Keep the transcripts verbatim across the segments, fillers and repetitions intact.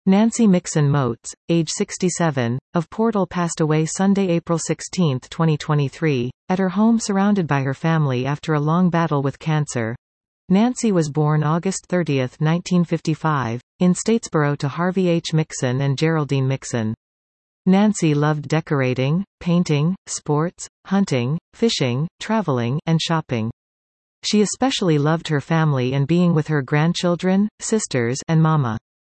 Nancy Mixon Moats, age sixty-seven, of Portal passed away Sunday, April sixteenth, twenty twenty-three, at her home surrounded by her family after a long battle with cancer. Nancy was born August thirtieth, nineteen fifty-five, in Statesboro to Harvey H. Mixon and Geraldine Mixon. Nancy loved decorating, painting, sports, hunting, fishing, traveling, and shopping. She especially loved her family and being with her grandchildren, sisters, and Mama.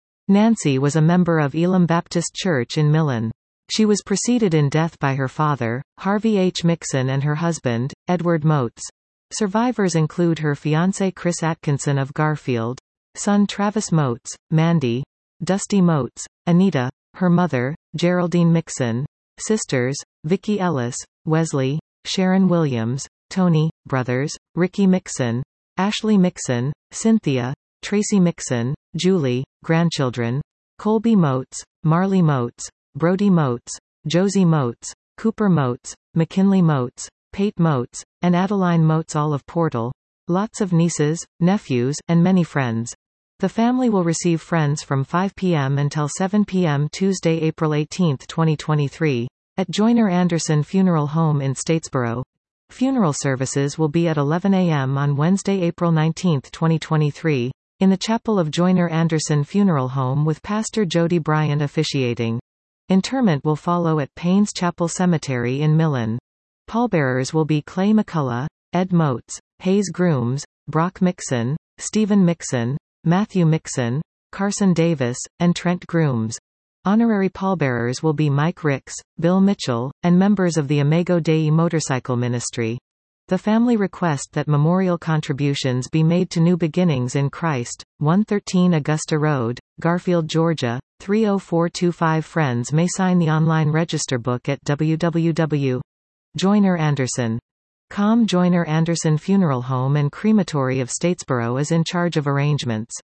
Nancy was a member of Elim Baptist Church in Millen. She was preceded in death by her father, Harvey H. Mixon, and her husband, Edward Moats. Survivors include her fiancé Chris Atkinson of Garfield, son Travis Moats, Mandy, Dusty Moats, Anita, her mother, Geraldine Mixon, sisters, Vicki Ellis, Wesley, Sharon Williams, Tony, brothers, Ricky Mixon, Ashley Mixon, Cynthia, Tracy Mixon, Julie, grandchildren, Colby Moats, Marley Moats, Brody Moats, Josie Moats, Cooper Moats, McKinley Moats, Pate Moats, and Adeline Moats, all of Portal. Lots of nieces, nephews, and many friends. The family will receive friends from five p m until seven p m Tuesday, April eighteenth, twenty twenty-three, at Joyner Anderson Funeral Home in Statesboro. Funeral services will be at eleven a m on Wednesday, April nineteenth, twenty twenty-three, in the chapel of Joyner Anderson Funeral Home with Pastor Jody Bryant officiating. Interment will follow at Paynes Chapel Cemetery in Millen. Pallbearers will be Clay McCullough, Ed Moats, Hayes Grooms, Brock Mixon, Stephen Mixon, Matthew Mixon, Carson Davis, and Trent Grooms. Honorary pallbearers will be Mike Ricks, Bill Mitchell, and members of the Imago Dei Motorcycle Ministry. The family request that memorial contributions be made to New Beginnings in Christ, one thirteen Augusta Road, Garfield, Georgia, three oh four two five. Friends may sign the online register book at w w w dot joyner anderson dot com. Joyner Anderson Funeral Home and Crematory of Statesboro is in charge of arrangements.